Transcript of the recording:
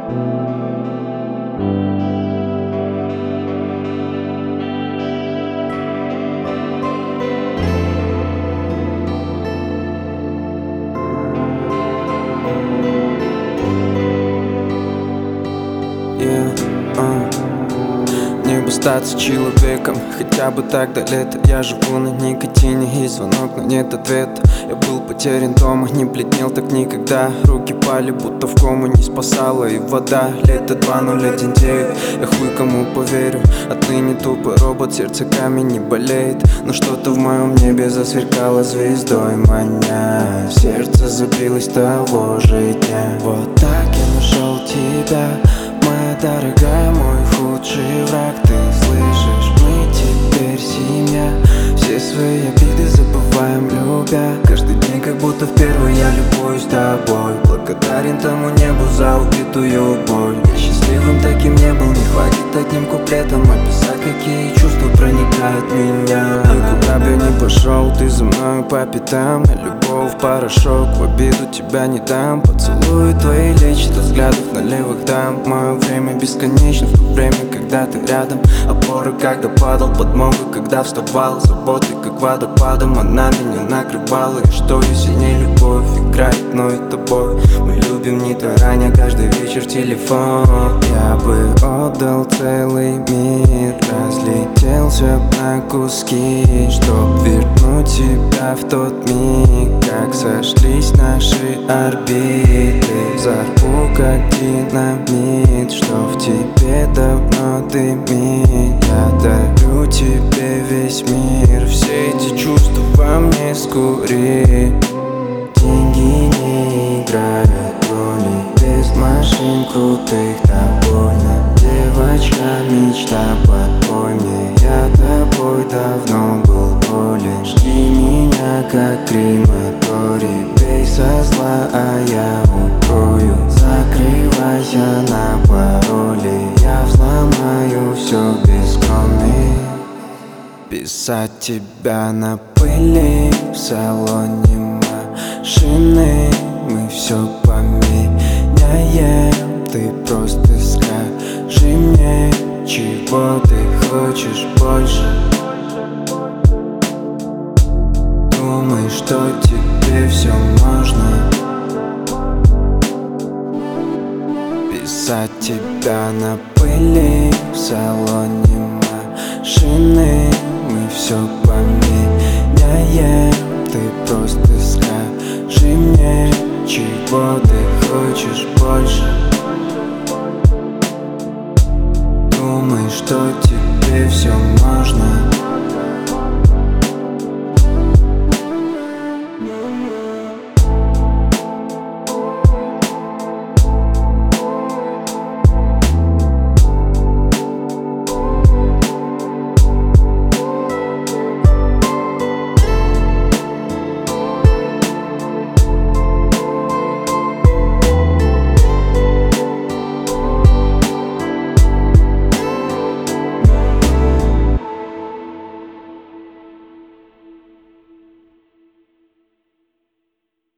Мне бы статься человеком, хотя бы так до лета. Я живу на никотине, есть звонок, но нет ответа. Я был потерян дома, не бледнел так никогда. Руки пали, будто в кому, не спасала и вода. Лето 2019, я хуй кому поверю. Отныне тупо робот, сердце камень не болеет. Но что-то в моем небе засверкало звездой маня. Сердце забилось того же дня. Вот так я нашел тебя, моя дорогая, мой худший враг. Ты слышишь, мы теперь семья. Все свои обиды забываем, любя. Каждый день как будто в первый я любуюсь тобой. Благодарен тому небу за убитую боль. Я счастливым таким не был, не хватит одним куплетом описать, какие чувства проникают меня. И куда бы я ни пошел, ты за мною по пятам. На любовь порошок, в обиду тебя не дам. Поцелуи твои лечат от взглядов на левых дам. Мое время бесконечно, в то время, когда ты рядом. Опора, когда падал, подмога, когда вставал. Заботы, как водопадом, она меня накрывала. И что я сильнее, любовь играет мной тобой. Мы любим не тараня, каждый вечер телефон. Я бы отдал целый мир, разлетелся на куски, чтоб вернуть тебя в тот миг, как сошлись наши орбиты. Взорву как динамит, что в тебе давно дымит. Я дарю тебе весь мир, все эти чувства во мне скури. Деньги не играют роли, без машин крутых довольно. Девочка, мечта, подпой мне, я тобой давно был болен. Жди меня как крематорий, бей со зла, а я укрою. Закрывайся на пароли, я взломаю все без коми. Писать тебя на пыли в салоне машины, мы все поменяем. Ты просто скажи мне, чего ты хочешь больше. Думаешь, что тебе все можно. Писать тебя на пыли в салоне машины, мы все поменяем. Ты просто скажи мне, чего ты хочешь больше. Думаешь, что тебе все можно.